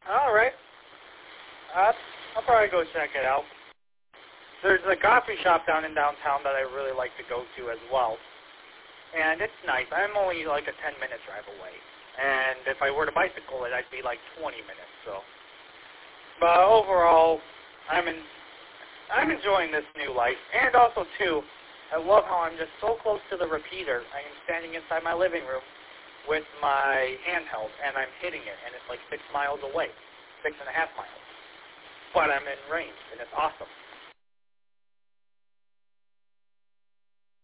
All right. I'll probably go check it out. There's a coffee shop down in downtown that I really like to go to as well. And it's nice. I'm only like a 10-minute drive away. And if I were to bicycle it, I'd be like 20 minutes. So, but overall, I'm enjoying this new life. And also, too, I love how I'm just so close to the repeater. I am standing inside my living room with my handheld, and I'm hitting it, and it's like 6 miles away, 6.5 miles. But I'm in range, and it's awesome.